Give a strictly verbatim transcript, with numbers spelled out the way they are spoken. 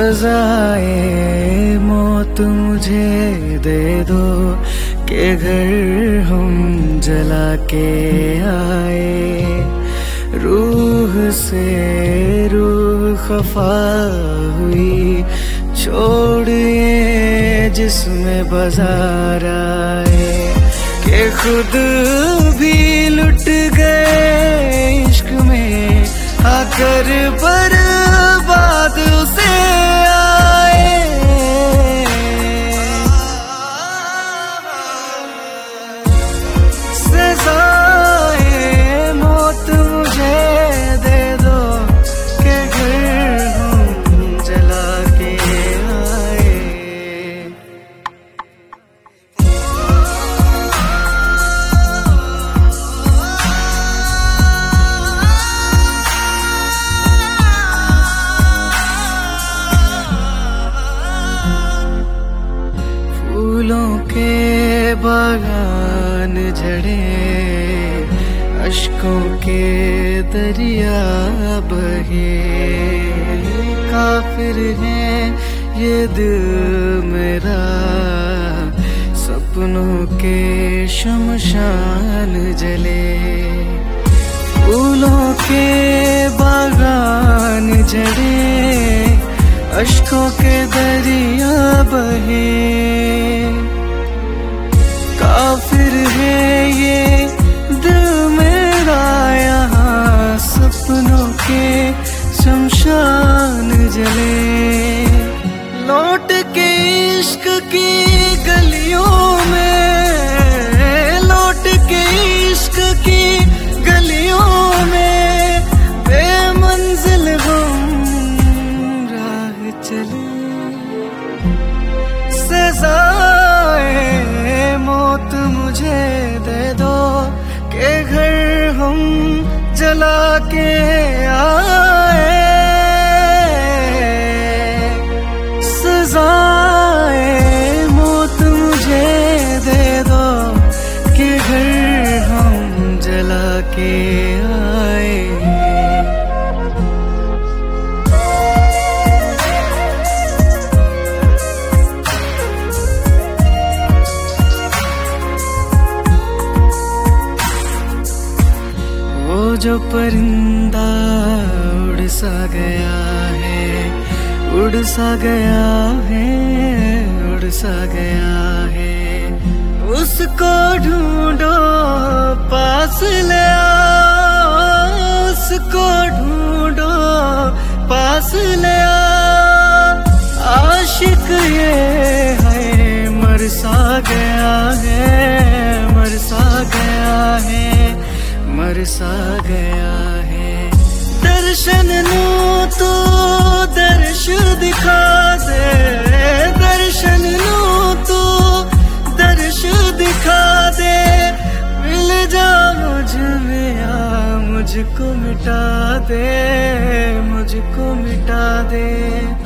सजाए मौत मुझे दे दो के घर हम जला के आए। रूह से रूह खफा हुई छोड़िए जिसमें बाजार आए के खुद भी लुट गए इश्क में आकर बर्बाद उसे आए। सजाए मौत मुझे दे दो के घर हम जला के आए। फूलों के बागान झड़े अश्कों के दरिया बहे। काफिर है ये दिल मेरा सपनों के शमशान जले। फूलों के बागान झड़े अश्कों के दरिया बहे। काफिर है ये दिल मेरा यहाँ सपनों के शमशान जले। लौट के इश्क की गलियों में लौट के इश्क की गलियों में बेमंजिल हम राह चले। सजाए मौत मुझे दे दो के घर हम जला के आए। सजाए मौत मुझे दे दो के घर हम जला के आए। जो परिंदा उड़ सा गया है उड़ सा गया है उड़ सा गया है। उसको ढूंढो पास ले आओ उसको ढूंढो पास ले आओ। आशिक ये है मर सा गया है मर सा गया है मर सा गया है। दर्शन नो तो दर्श दिखा दे दर्शन नो तो दर्श दिखा दे। मिल जा मुझ में आ मुझको मिटा दे मुझको मिटा दे।